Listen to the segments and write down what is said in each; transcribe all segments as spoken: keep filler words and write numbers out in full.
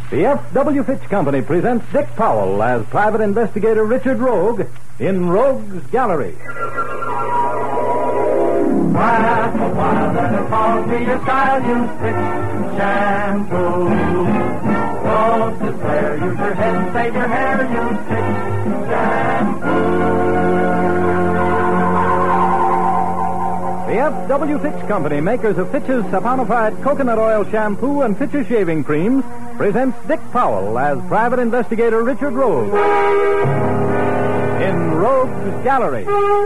The F W. Fitch Company presents Dick Powell as Private Investigator Richard Rogue in Rogue's Gallery. Why, for why, let it fall to your style, use Fitch shampoo. Don't despair, use your head and save your hair, use Fitch shampoo. The F W. Fitch Company, makers of Fitch's saponified coconut oil shampoo and Fitch's shaving creams, presents Dick Powell as Private Investigator Richard Rogue in Rogue's Gallery.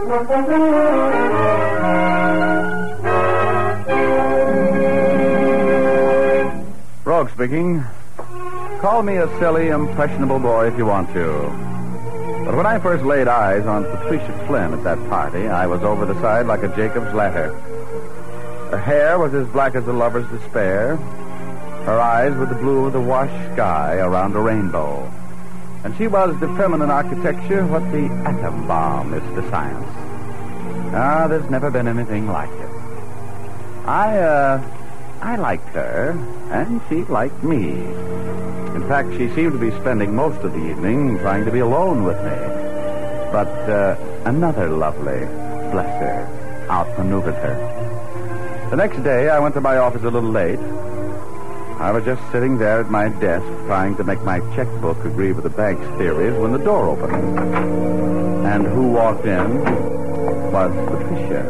Rogue speaking. Call me a silly, impressionable boy if you want to. But when I first laid eyes on Patricia Flynn at that party, I was over the side like a Jacob's ladder. Her hair was as black as a lover's despair. Her eyes were the blue of the washed sky around a rainbow. And she was to feminine architecture what the atom bomb is to science. Ah, there's never been anything like it. I, uh, I liked her, and she liked me. In fact, she seemed to be spending most of the evening trying to be alone with me. But uh, another lovely, bless her, outmaneuvered her. The next day, I went to my office a little late. I was just sitting there at my desk trying to make my checkbook agree with the bank's theories when the door opened. And who walked in was Patricia.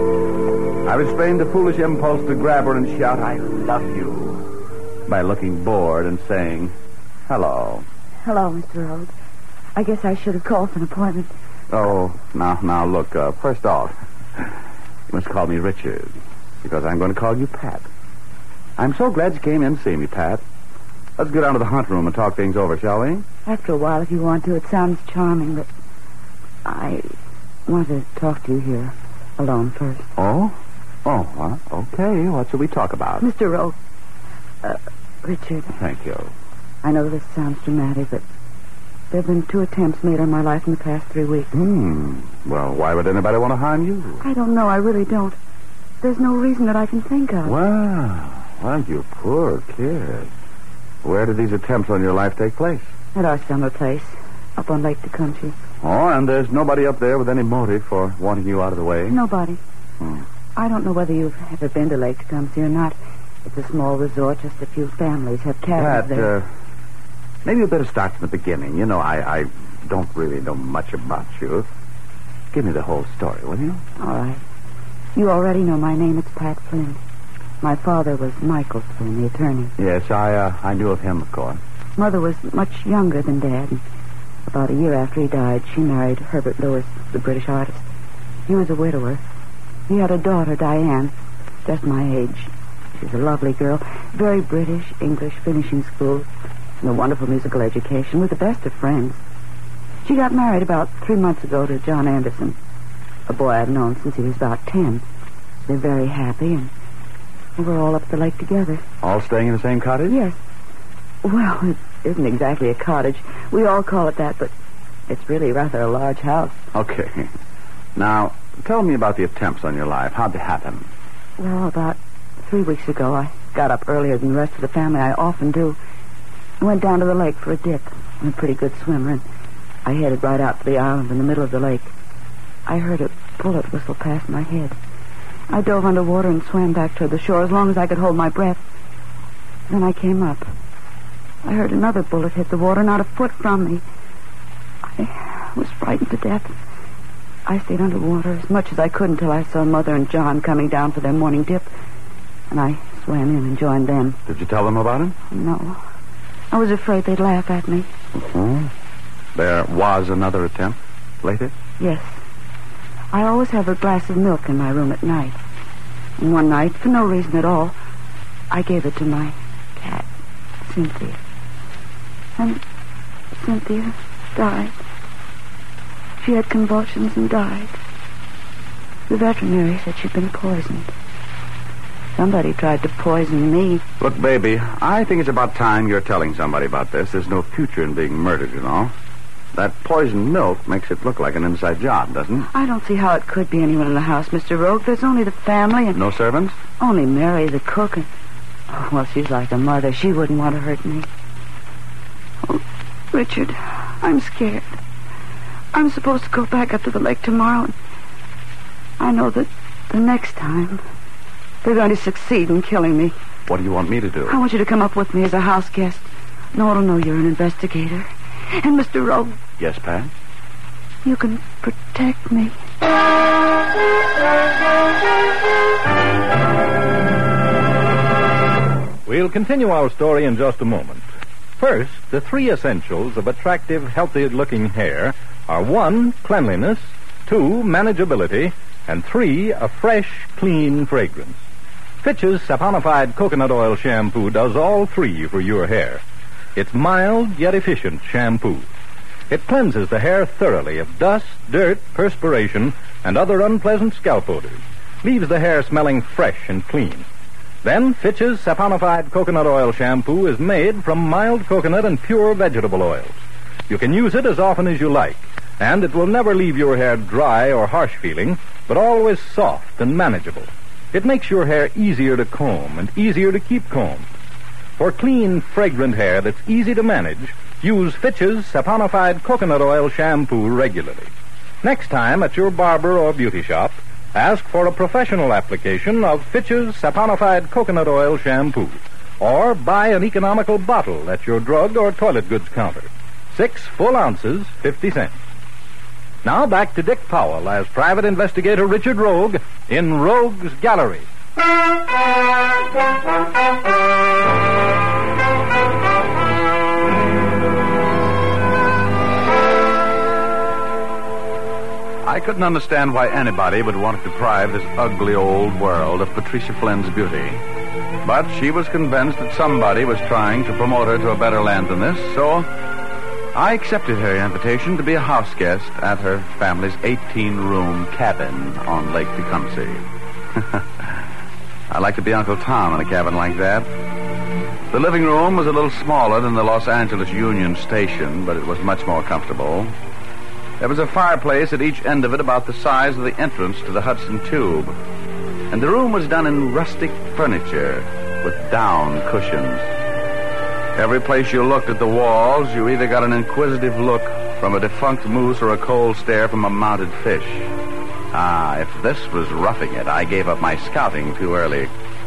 I restrained the foolish impulse to grab her and shout, "I love you," by looking bored and saying, "Hello." Hello, Mister Rogue. I guess I should have called for an appointment. Oh, now, now, look, uh, first off, you must call me Richard, because I'm going to call you Pat. I'm so glad you came in to see me, Pat. Let's go down to the hunt room and talk things over, shall we? After a while, if you want to. It sounds charming, but I want to talk to you here alone first. Oh? Oh, well, okay. What shall we talk about? Mister Rogue. Uh, Richard. Thank you. I know this sounds dramatic, but there have been two attempts made on my life in the past three weeks. Hmm. Well, why would anybody want to harm you? I don't know. I really don't. There's no reason that I can think of. Well, well, you poor kid. Where did these attempts on your life take place? At our summer place, up on Lake Tecumseh. Oh, and there's nobody up there with any motive for wanting you out of the way? Nobody. Hmm. I don't know whether you've ever been to Lake Tecumseh or not. It's a small resort. Just a few families have cabins Pat, there. uh, maybe you better start from the beginning. You know, I, I don't really know much about you. Give me the whole story, will you? All right. You already know my name. It's Pat Flynn. My father was Michael Flynn, the attorney. Yes, I uh, I knew of him, of course. Mother was much younger than Dad. And about a year after he died, she married Herbert Lewis, the British artist. He was a widower. He had a daughter, Diane, just my age. She's a lovely girl, very British, English, finishing school, and a wonderful musical education, with the best of friends. She got married about three months ago to John Anderson, a boy I've known since he was about ten. They're very happy, and we're all up the lake together. All staying in the same cottage? Yes. Well, it isn't exactly a cottage. We all call it that, but it's really rather a large house. Okay. Now, tell me about the attempts on your life. How'd they happen? Well, about three weeks ago, I got up earlier than the rest of the family. I often do. I went down to the lake for a dip. I'm a pretty good swimmer, and I headed right out to the island in the middle of the lake. I heard a bullet whistle past my head. I dove underwater and swam back toward the shore as long as I could hold my breath. Then I came up. I heard another bullet hit the water not a foot from me. I was frightened to death. I stayed underwater as much as I could until I saw Mother and John coming down for their morning dip, and I swam in and joined them. Did you tell them about it? No. I was afraid they'd laugh at me. Mm-hmm. There was another attempt later? Yes. I always have a glass of milk in my room at night. And one night, for no reason at all, I gave it to my cat, Cynthia. And Cynthia died. She had convulsions and died. The veterinary said she'd been poisoned. Somebody tried to poison me. Look, baby, I think it's about time you're telling somebody about this. There's no future in being murdered, you know. That poisoned milk makes it look like an inside job, doesn't it? I don't see how it could be anyone in the house, Mister Rogue. There's only the family and... No servants? Only Mary, the cook, and... Oh, well, she's like a mother. She wouldn't want to hurt me. Richard, I'm scared. I'm supposed to go back up to the lake tomorrow, and I know that the next time they're going to succeed in killing me. What do you want me to do? I want you to come up with me as a house guest. No one will know you're an investigator. And Mister Rogue, Yes, Pat? you can protect me. We'll continue our story in just a moment. First, the three essentials of attractive, healthy-looking hair are one, cleanliness, two, manageability, and three, a fresh, clean fragrance. Fitch's saponified coconut oil shampoo does all three for your hair. It's mild yet efficient shampoo. It cleanses the hair thoroughly of dust, dirt, perspiration, and other unpleasant scalp odors. Leaves the hair smelling fresh and clean. Then, Fitch's saponified coconut oil shampoo is made from mild coconut and pure vegetable oils. You can use it as often as you like, and it will never leave your hair dry or harsh feeling, but always soft and manageable. It makes your hair easier to comb and easier to keep combed. For clean, fragrant hair that's easy to manage, use Fitch's saponified coconut oil shampoo regularly. Next time at your barber or beauty shop, ask for a professional application of Fitch's saponified coconut oil shampoo, or buy an economical bottle at your drug or toilet goods counter. Six full ounces, fifty cents. Now back to Dick Powell as Private Investigator Richard Rogue in Rogue's Gallery. I couldn't understand why anybody would want to deprive this ugly old world of Patricia Flynn's beauty. But she was convinced that somebody was trying to promote her to a better land than this, so I accepted her invitation to be a house guest at her family's eighteen-room cabin on Lake Tecumseh. I'd like to be Uncle Tom in a cabin like that. The living room was a little smaller than the Los Angeles Union Station, but it was much more comfortable. There was a fireplace at each end of it about the size of the entrance to the Hudson Tube. And the room was done in rustic furniture with down cushions. Every place you looked at the walls, you either got an inquisitive look from a defunct moose or a cold stare from a mounted fish. Ah, if this was roughing it, I gave up my scouting too early.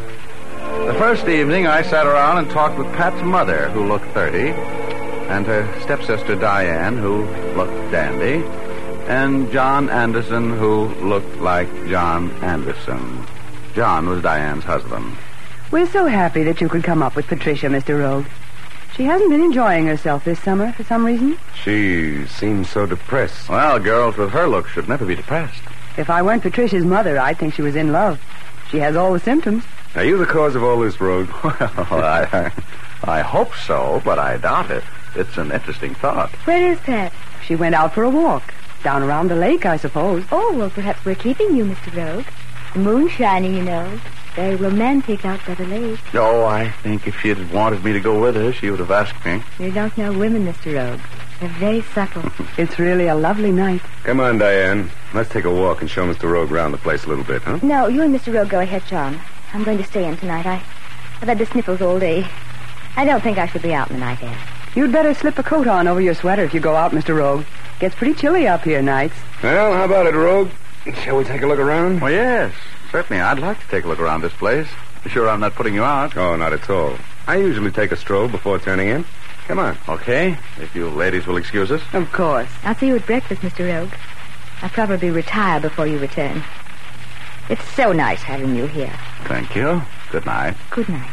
The first evening, I sat around and talked with Pat's mother, who looked thirty, and her stepsister Diane, who looked dandy, and John Anderson, who looked like John Anderson. John was Diane's husband. We're so happy that you could come up with Patricia, Mister Rogue. She hasn't been enjoying herself this summer for some reason. She seems so depressed. Well, girls with her look should never be depressed. If I weren't Patricia's mother, I'd think she was in love. She has all the symptoms. Are you the cause of all this, Rogue? Well, I, I hope so, but I doubt it. It's an interesting thought. Where is Pat? She went out for a walk. Down around the lake, I suppose. Oh, well, perhaps we're keeping you, Mister Rogue. The moon's shining, you know. Very romantic out by the lake. Oh, I think if she'd wanted me to go with her, she would have asked me. You don't know women, Mister Rogue. They're very subtle. It's really a lovely night. Come on, Diane. Let's take a walk and show Mister Rogue around the place a little bit, huh? No, you and Mister Rogue go ahead, John. I'm going to stay in tonight. I, I've had the sniffles all day. I don't think I should be out in the night air. You'd better slip a coat on over your sweater if you go out, Mister Rogue. Gets pretty chilly up here nights. Well, how about it, Rogue? Shall we take a look around? Well, yes, certainly. I'd like to take a look around this place. Be sure I'm not putting you out. Oh, not at all. I usually take a stroll before turning in. Come on. Okay, if you ladies will excuse us. Of course. I'll see you at breakfast, Mister Rogue. I'll probably retire before you return. It's so nice having you here. Thank you. Good night. Good night.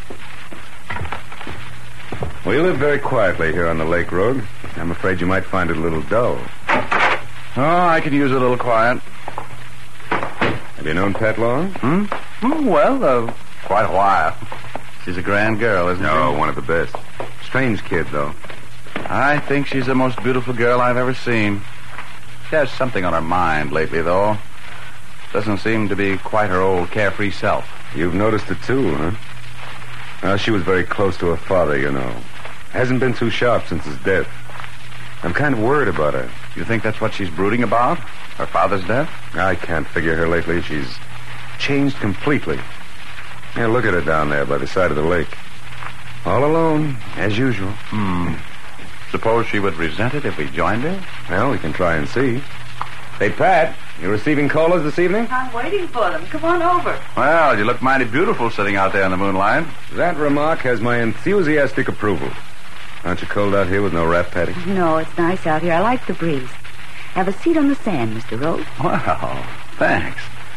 We live very quietly here on the lake, Rogue. I'm afraid you might find it a little dull. Oh, I can use a little quiet. Have you known Pat long? Hmm? Hmm, well, uh, quite a while. She's a grand girl, isn't she? No, one of the best. Strange kid, though. I think she's the most beautiful girl I've ever seen. She has something on her mind lately, though. Doesn't seem to be quite her old carefree self. You've noticed it, too, huh? Well, she was very close to her father, you know. Hasn't been too sharp since his death. I'm kind of worried about her. You think that's what she's brooding about? Her father's death? I can't figure her lately. She's changed completely. Yeah, look at her down there by the side of the lake. All alone, as usual. Hmm. Suppose she would resent it if we joined her? Well, we can try and see. Hey, Pat, you receiving callers this evening? I'm waiting for them. Come on over. Well, you look mighty beautiful sitting out there in the moonlight. That remark has my enthusiastic approval. Aren't you cold out here with no wrap, Patty? No, it's nice out here. I like the breeze. Have a seat on the sand, Mister Rhodes. Well, thanks.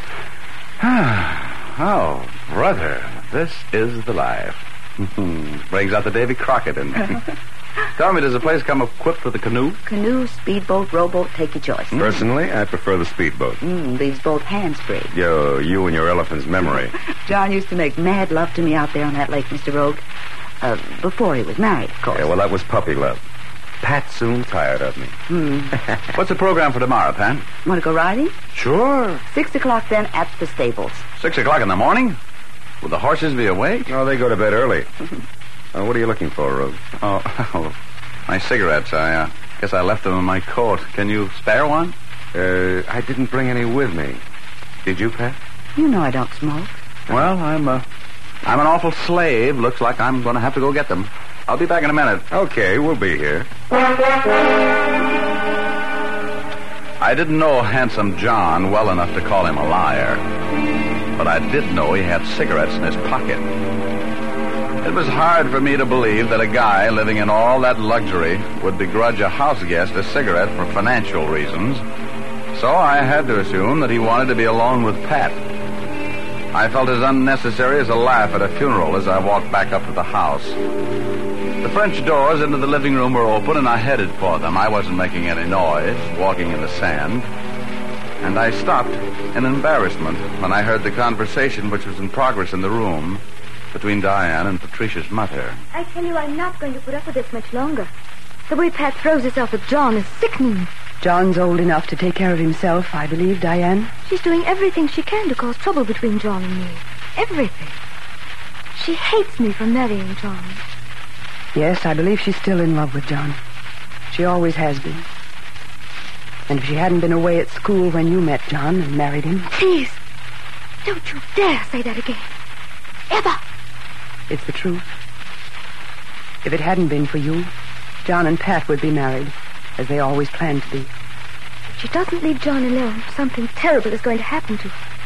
Oh, brother, this is the life. Brings out the Davy Crockett in me. Tell me, does the place come equipped with a canoe? Canoe, speedboat, rowboat, take your choice. Personally, I prefer the speedboat. Mm, leaves both hands free. Yo, you and your elephant's memory. John used to make mad love to me out there on that lake, Mister Rogue. Uh, before he was married, of course. Yeah, well, that was puppy love. Pat soon tired of me. Hmm. What's the program for tomorrow, Pat? Want to go riding? Sure. Six o'clock then at the stables. Six o'clock in the morning? Will the horses be awake? Oh, they go to bed early. uh, what are you looking for, Rose? Oh, oh my cigarettes. I uh, guess I left them in my coat. Can you spare one? Uh, I didn't bring any with me. Did you, Pat? You know I don't smoke. Well, I'm uh, I'm an awful slave. Looks like I'm going to have to go get them. I'll be back in a minute. Okay, we'll be here. I didn't know Handsome John well enough to call him a liar, but I did know he had cigarettes in his pocket. It was hard for me to believe that a guy living in all that luxury would begrudge a house guest a cigarette for financial reasons, so I had to assume that he wanted to be alone with Pat. I felt as unnecessary as a laugh at a funeral as I walked back up to the house. The French doors into the living room were open, and I headed for them. I wasn't making any noise, walking in the sand. And I stopped in embarrassment when I heard the conversation which was in progress in the room between Diane and Patricia's mother. I tell you, I'm not going to put up with this much longer. The way Pat throws herself at John is sickening. John's old enough to take care of himself, I believe, Diane. She's doing everything she can to cause trouble between John and me. Everything. She hates me for marrying John. Yes, I believe she's still in love with John. She always has been. And if she hadn't been away at school when you met John and married him... Please, don't you dare say that again. Ever. It's the truth. If it hadn't been for you, John and Pat would be married, as they always planned to be. If she doesn't leave John alone, something terrible is going to happen to her.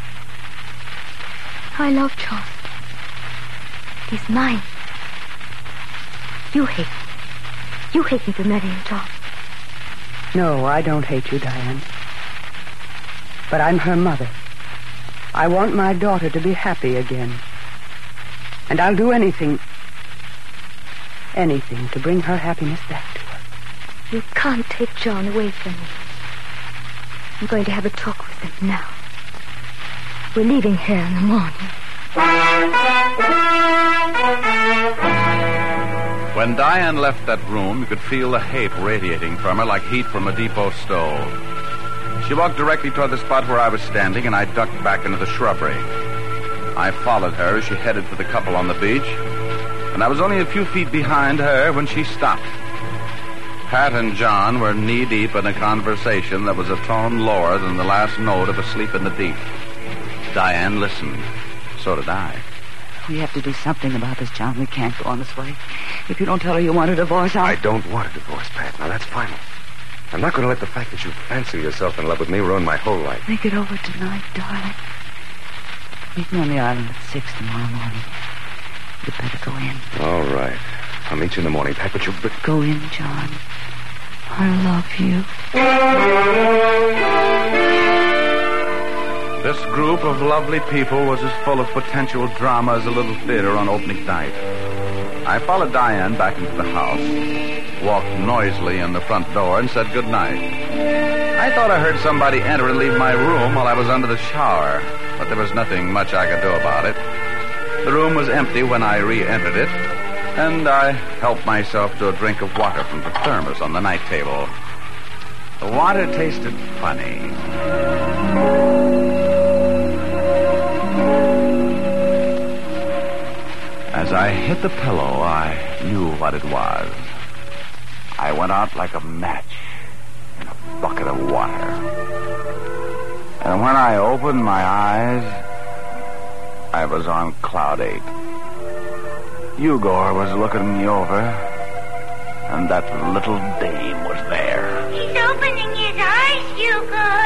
I love John. He's mine. You hate me. You hate me for marrying John. No, I don't hate you, Diane. But I'm her mother. I want my daughter to be happy again. And I'll do anything, anything to bring her happiness back to her. You can't take John away from me. I'm going to have a talk with him now. We're leaving here in the morning. When Diane left that room, you could feel the hate radiating from her like heat from a depot stove. She walked directly toward the spot where I was standing, and I ducked back into the shrubbery. I followed her as she headed for the couple on the beach, and I was only a few feet behind her when she stopped. Pat and John were knee-deep in a conversation that was a tone lower than the last note of Asleep in the Deep. Diane listened. So did I. We have to do something about this, John. We can't go on this way. If you don't tell her you want a divorce, I'll... I don't want a divorce, Pat. Now, that's final. I'm not going to let the fact that you fancy yourself in love with me ruin my whole life. Think it over tonight, darling. Meet me on the island at six tomorrow morning. You'd better go in. All right. I'll meet you in the morning, Pat, but you... Go in, John. I love you. This group of lovely people was as full of potential drama as a little theater on opening night. I followed Diane back into the house, walked noisily in the front door, and said goodnight. I thought I heard somebody enter and leave my room while I was under the shower, but there was nothing much I could do about it. The room was empty when I re-entered it, and I helped myself to a drink of water from the thermos on the night table. The water tasted funny. As I hit the pillow, I knew what it was. I went out like a match in a bucket of water. And when I opened my eyes, I was on cloud eight. Igor was looking me over, and that little dame was there. He's opening his eyes, you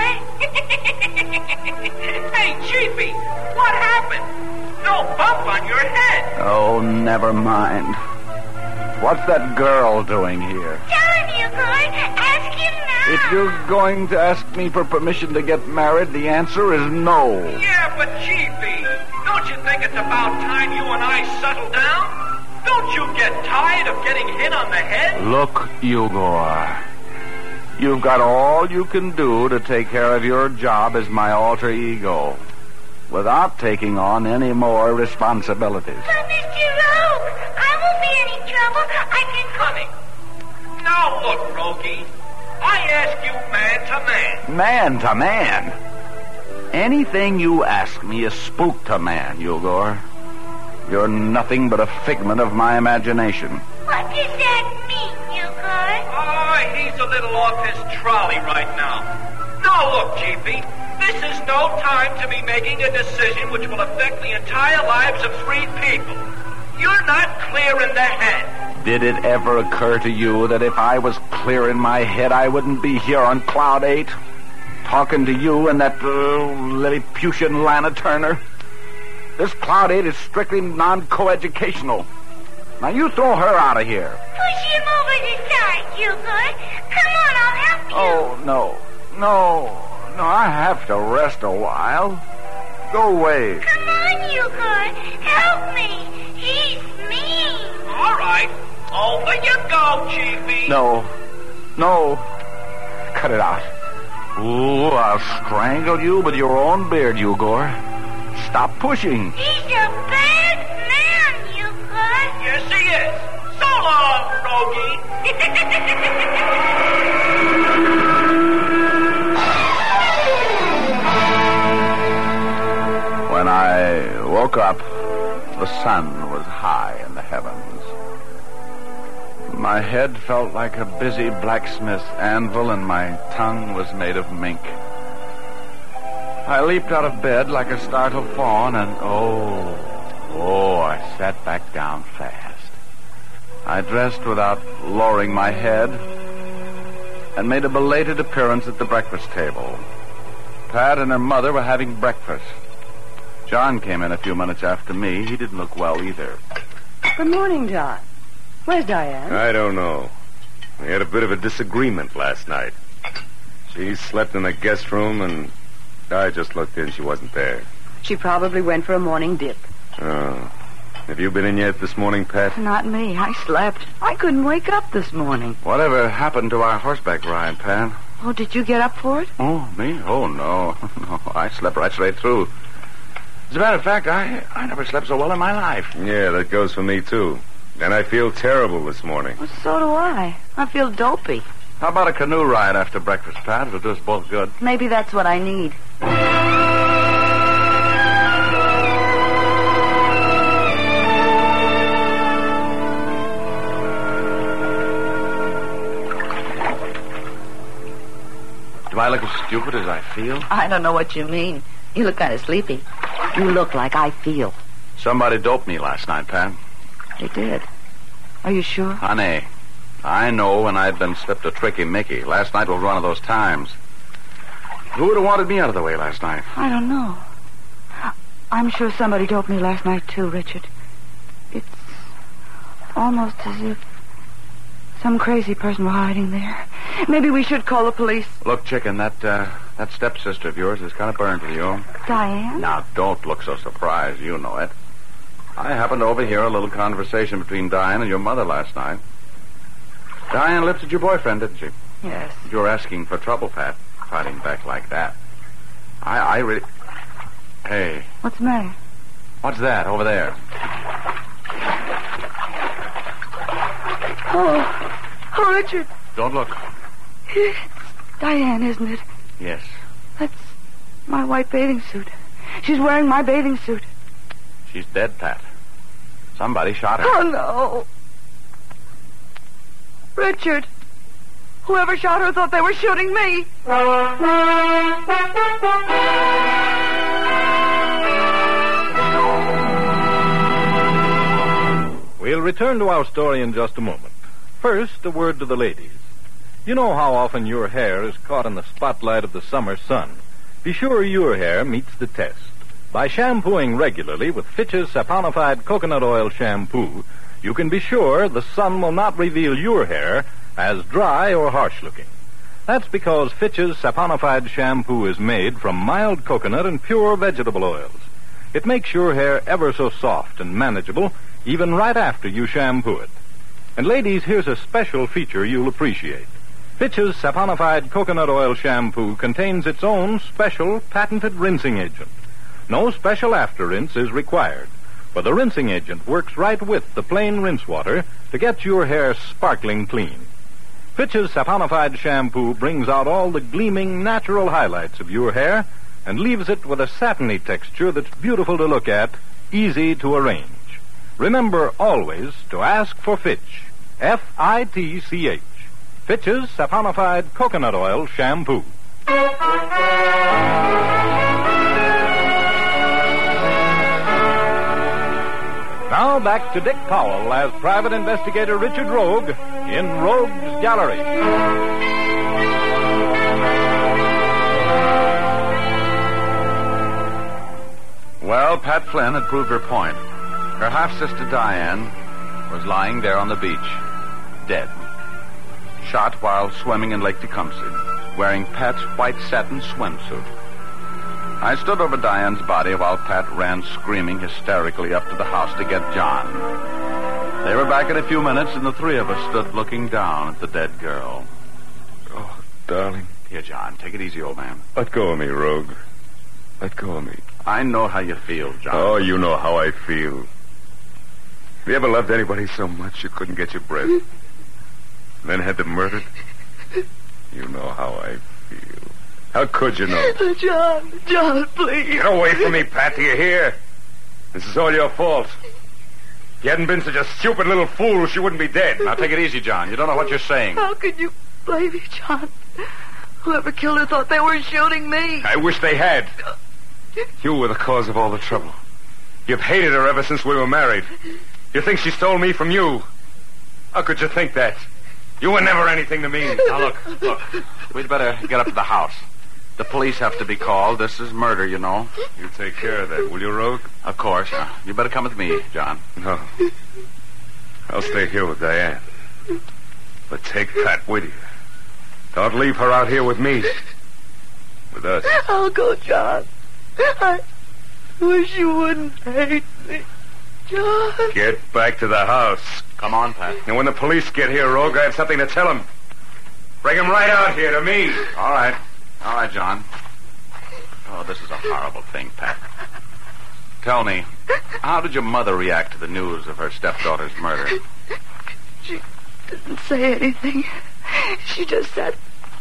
Hey, Chiefy, what happened? No bump on your head. Oh, never mind. What's that girl doing here? Tell him, you Ask him now. If you're going to ask me for permission to get married, the answer is no. Yeah, but Chiefy, don't you think it's about time you and I settle down? Don't you get tired of getting hit on the head? Look, Igor. You've got all you can do to take care of your job as my alter ego, without taking on any more responsibilities. But Mister Rogue, I won't be any trouble. I can... Honey, now look, Rogie. I ask you man to man. Man to man? Anything you ask me is spook to man, Igor. You're nothing but a figment of my imagination. What does that mean, Igor? Oh, he's a little off his trolley right now. Now look, Chiefy. This is no time to be making a decision which will affect the entire lives of three people. You're not clear in the head. Did it ever occur to you that if I was clear in my head, I wouldn't be here on Cloud eight, talking to you and that uh, Lilliputian Lana Turner? This Cloud eight is strictly non-coeducational. Now you throw her out of here. Push him over the side, Igor. Come on, I'll help you. Oh, no. No. No, I have to rest a while. Go away. Come on, Igor. Help me. He's mean. All right. Over you go, Chiefy. No. No. Cut it out. Ooh, I'll strangle you with your own beard, Igor. Stop pushing. He's a bad man, Igor. Yes, he is. So long, Rogie. When I woke up, the sun was high in the heavens. My head felt like a busy blacksmith's anvil, and my tongue was made of mink. I leaped out of bed like a startled fawn, and oh, oh, I sat back down fast. I dressed without lowering my head and made a belated appearance at the breakfast table. Pat and her mother were having breakfast. John came in a few minutes after me. He didn't look well either. Good morning, John. Where's Diane? I don't know. We had a bit of a disagreement last night. She slept in the guest room, and I just looked in. She wasn't there. She probably went for a morning dip. Oh. Have you been in yet this morning, Pat? Not me. I slept. I couldn't wake up this morning. Whatever happened to our horseback ride, Pat? Oh, did you get up for it? Oh, me? Oh, no. No, I slept right straight through. As a matter of fact, I, I never slept so well in my life. Yeah, that goes for me, too. And I feel terrible this morning. Well, so do I. I feel dopey. How about a canoe ride after breakfast, Pat? It'll do us both good. Maybe that's what I need. Do I look as stupid as I feel? I don't know what you mean. You look kind of sleepy. You look like I feel. Somebody doped me last night, Pat. They did. Are you sure? Honey, I know when I've been slipped a tricky Mickey. Last night was one of those times. Who would have wanted me out of the way last night? I don't know. I'm sure somebody doped me last night, too, Richard. It's almost as if some crazy person were hiding there. Maybe we should call the police. Look, chicken, that uh, that stepsister of yours is kind of burned with you. Diane? Now, don't look so surprised. You know it. I happened to overhear a little conversation between Diane and your mother last night. Diane lifted your boyfriend, didn't she? Yes. You were asking for trouble, Pat, fighting back like that. I, I really... Hey. What's the matter? What's that over there? Oh, oh, Richard. Don't look. It's Diane, isn't it? Yes. That's my white bathing suit. She's wearing my bathing suit. She's dead, Pat. Somebody shot her. Oh, no. Richard, whoever shot her thought they were shooting me. We'll return to our story in just a moment. First, a word to the ladies. You know how often your hair is caught in the spotlight of the summer sun. Be sure your hair meets the test. By shampooing regularly with Fitch's saponified coconut oil shampoo, you can be sure the sun will not reveal your hair as dry or harsh-looking. That's because Fitch's saponified shampoo is made from mild coconut and pure vegetable oils. It makes your hair ever so soft and manageable, even right after you shampoo it. And ladies, here's a special feature you'll appreciate. Fitch's saponified coconut oil shampoo contains its own special patented rinsing agent. No special after rinse is required, for the rinsing agent works right with the plain rinse water to get your hair sparkling clean. Fitch's saponified shampoo brings out all the gleaming natural highlights of your hair and leaves it with a satiny texture that's beautiful to look at, easy to arrange. Remember always to ask for Fitch. F I T C H. Fitch's saponified coconut oil shampoo. Now back to Dick Powell as Private Investigator Richard Rogue in Rogue's Gallery. Well, Pat Flynn had proved her point. Her half-sister Diane was lying there on the beach, dead. Shot while swimming in Lake Tecumseh, wearing Pat's white satin swimsuit. I stood over Diane's body while Pat ran screaming hysterically up to the house to get John. They were back in a few minutes, and the three of us stood looking down at the dead girl. Oh, darling. Here, John, take it easy, old man. Let go of me, Rogue. Let go of me. I know how you feel, John. Oh, you know how I feel. Have you ever loved anybody so much you couldn't get your breath? And then had them murdered? You know how I feel. How could you know? John, John, please. Get away from me, Pat. Do you hear? This is all your fault. If you hadn't been such a stupid little fool, she wouldn't be dead. Now, take it easy, John. You don't know what you're saying. How could you blame me, John? Whoever killed her thought they were shooting me. I wish they had. You were the cause of all the trouble. You've hated her ever since we were married. You think she stole me from you? How could you think that? You were never anything to me. Now, look, look. We'd better get up to the house. The police have to be called. This is murder, you know. You take care of that, will you, Rogue? Of course. Uh, you better come with me, John. No. I'll stay here with Diane. But take Pat with you. Don't leave her out here with me. With us. I'll go, John. I wish you wouldn't hate me. John. Get back to the house. Come on, Pat. And when the police get here, Rogue, I have something to tell them. Bring them right out here to me. All right. All right, John. Oh, this is a horrible thing, Pat. Tell me, how did your mother react to the news of her stepdaughter's murder? She didn't say anything. She just said,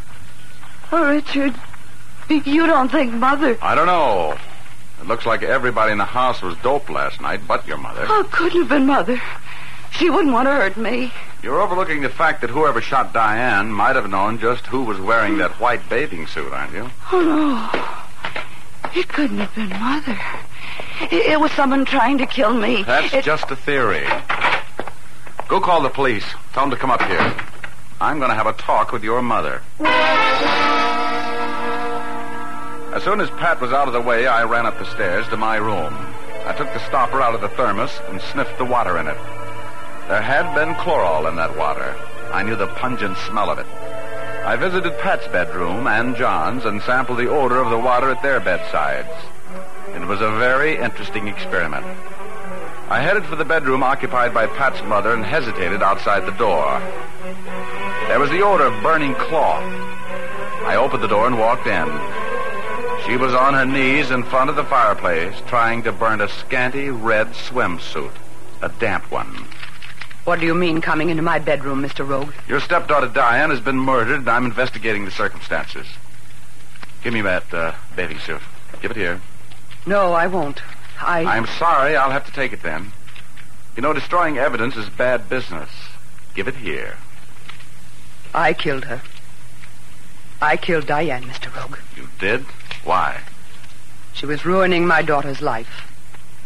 "Oh, Richard, you don't think Mother..." I don't know. It looks like everybody in the house was doped last night, but your mother. Oh, it couldn't have been Mother. She wouldn't want to hurt me. You're overlooking the fact that whoever shot Diane might have known just who was wearing that white bathing suit, aren't you? Oh, no. It couldn't have been Mother. It, it was someone trying to kill me. That's it... just a theory. Go call the police. Tell them to come up here. I'm going to have a talk with your mother. As soon as Pat was out of the way, I ran up the stairs to my room. I took the stopper out of the thermos and sniffed the water in it. There had been chloral in that water. I knew the pungent smell of it. I visited Pat's bedroom and John's and sampled the odor of the water at their bedsides. It was a very interesting experiment. I headed for the bedroom occupied by Pat's mother and hesitated outside the door. There was the odor of burning cloth. I opened the door and walked in. She was on her knees in front of the fireplace, trying to burn a scanty red swimsuit, a damp one. What do you mean, coming into my bedroom, Mister Rogue? Your stepdaughter, Diane, has been murdered, and I'm investigating the circumstances. Give me that uh, bathing suit. Give it here. No, I won't. I... I'm sorry. I'll have to take it then. You know, destroying evidence is bad business. Give it here. I killed her. I killed Diane, Mister Rogue. You did? Why? She was ruining my daughter's life.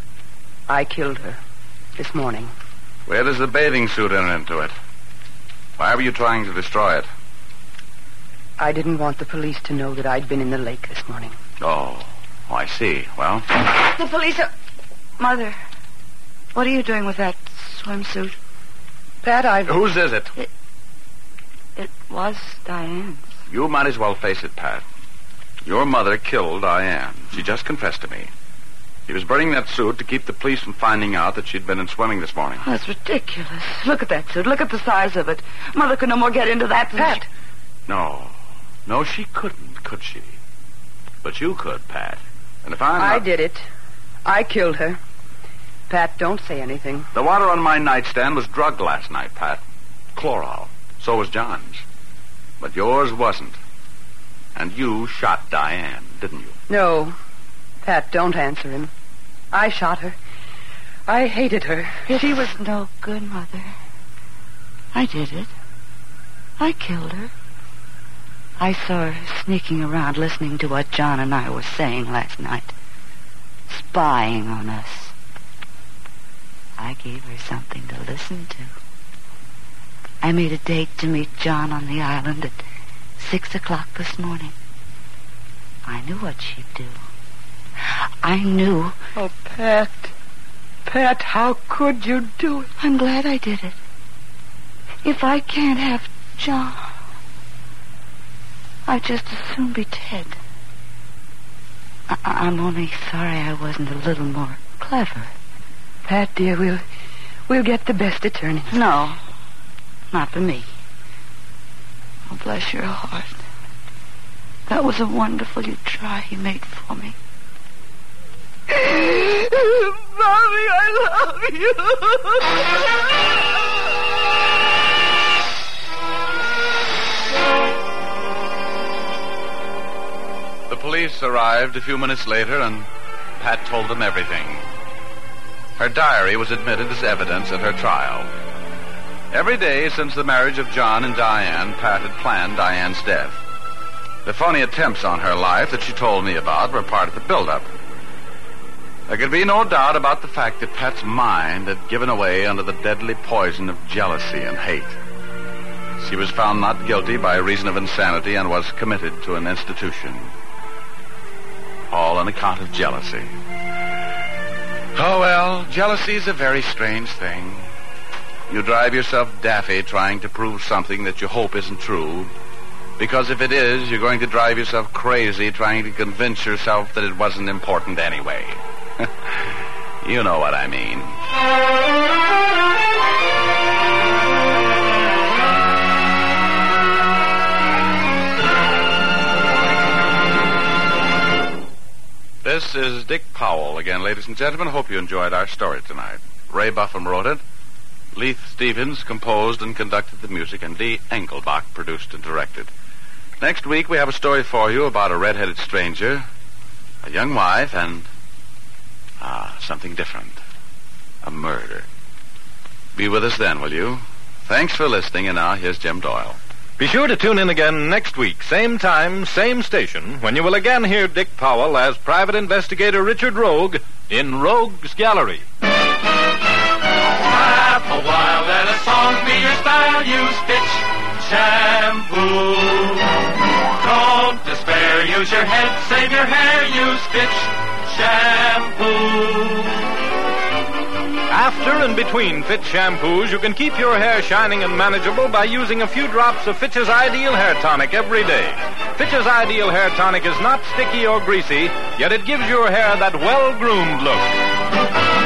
I killed her this morning. Where does the bathing suit enter into it? Why were you trying to destroy it? I didn't want the police to know that I'd been in the lake this morning. Oh, oh I see. Well? The police are... Mother, what are you doing with that swimsuit? Pat, I... Whose is it? It, it was Diane's. You might as well face it, Pat. Your mother killed Diane. She just confessed to me. She was burning that suit to keep the police from finding out that she'd been in swimming this morning. Oh, that's ridiculous. Look at that suit. Look at the size of it. Mother could no more get into that than Pat! she... No. No, she couldn't, could she? But you could, Pat. And if I'm I not... did it. I killed her. Pat, don't say anything. The water on my nightstand was drugged last night, Pat. Chloral. So was John's. But yours wasn't. And you shot Diane, didn't you? No. Pat, don't answer him. I shot her. I hated her. It she was... no good, Mother. I did it. I killed her. I saw her sneaking around listening to what John and I were saying last night. Spying on us. I gave her something to listen to. I made a date to meet John on the island at six o'clock this morning. I knew what she'd do. I knew. Oh, Pat. Pat, how could you do it? I'm glad I did it. If I can't have John, I'd just as soon be dead. I- I'm only sorry I wasn't a little more clever. Pat, dear, we'll we'll get the best attorney. No, not for me. Oh, bless your heart. That was a wonderful you try you made for me. Mommy, I love you. The police arrived a few minutes later, and Pat told them everything. Her diary was admitted as evidence at her trial. Every day since the marriage of John and Diane, Pat had planned Diane's death. The phony attempts on her life that she told me about were part of the build-up. There could be no doubt about the fact that Pat's mind had given away under the deadly poison of jealousy and hate. She was found not guilty by reason of insanity and was committed to an institution. All on account of jealousy. Oh, well, jealousy's a very strange thing. You drive yourself daffy trying to prove something that you hope isn't true. Because if it is, you're going to drive yourself crazy trying to convince yourself that it wasn't important anyway. You know what I mean. This is Dick Powell again, ladies and gentlemen. Hope you enjoyed our story tonight. Ray Buffum wrote it. Leith Stevens composed and conducted the music, and Dee Engelbach produced and directed. Next week, we have a story for you about a red-headed stranger, a young wife, and, ah, something different. A murder. Be with us then, will you? Thanks for listening, and now here's Jim Doyle. Be sure to tune in again next week, same time, same station, when you will again hear Dick Powell as Private Investigator Richard Rogue in Rogue's Gallery. Laugh a while, let a song be your style, use Fitch shampoo. Don't despair, use your head, save your hair, use Fitch shampoo. After and between Fitch shampoos, you can keep your hair shining and manageable by using a few drops of Fitch's Ideal Hair Tonic every day. Fitch's Ideal Hair Tonic is not sticky or greasy, yet it gives your hair that well-groomed look.